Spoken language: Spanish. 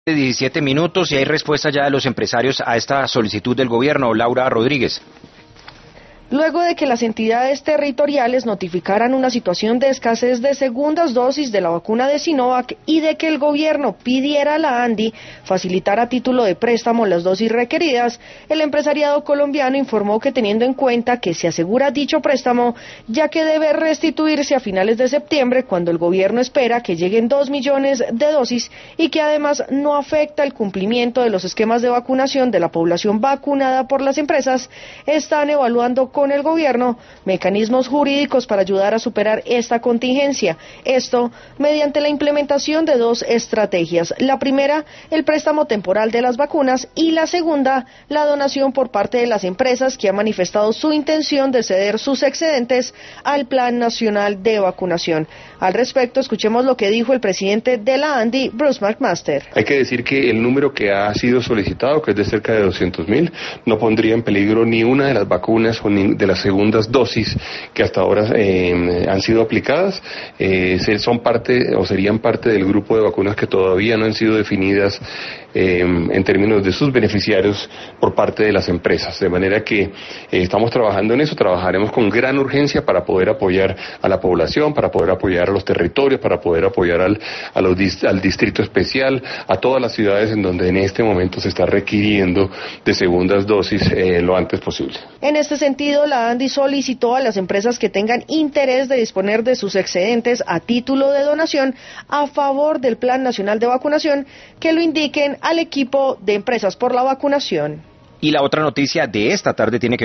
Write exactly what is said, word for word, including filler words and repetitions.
diecisiete minutos y hay respuesta ya de los empresarios a esta solicitud del gobierno. Laura Rodríguez. Luego de que las entidades territoriales notificaran una situación de escasez de segundas dosis de la vacuna de Sinovac y de que el gobierno pidiera a la ANDI facilitar a título de préstamo las dosis requeridas, el empresariado colombiano informó que teniendo en cuenta que se asegura dicho préstamo, ya que debe restituirse a finales de septiembre, cuando el gobierno espera que lleguen dos millones de dosis y que además no afecta el cumplimiento de los esquemas de vacunación de la población vacunada por las empresas, están evaluando con con el gobierno mecanismos jurídicos para ayudar a superar esta contingencia. Esto mediante la implementación de dos estrategias. La primera, el préstamo temporal de las vacunas, y la segunda, la donación por parte de las empresas que han manifestado su intención de ceder sus excedentes al Plan Nacional de Vacunación. Al respecto, escuchemos lo que dijo el presidente de la ANDI, Bruce McMaster. Hay que decir que el número que ha sido solicitado, que es de cerca de doscientos mil, no pondría en peligro ni una de las vacunas o ni de las segundas dosis que hasta ahora eh, han sido aplicadas. Eh, son parte o serían parte del grupo de vacunas que todavía no han sido definidas eh, en términos de sus beneficiarios por parte de las empresas, de manera que eh, estamos trabajando en eso. Trabajaremos con gran urgencia para poder apoyar a la población, para poder apoyar a los territorios, para poder apoyar al, a los, al distrito especial, a todas las ciudades en donde en este momento se está requiriendo de segundas dosis eh, lo antes posible. En este sentido, la ANDI solicitó a las empresas que tengan interés de disponer de sus excedentes a título de donación a favor del Plan Nacional de Vacunación que lo indiquen al equipo de Empresas por la Vacunación. Y la otra noticia de esta tarde tiene que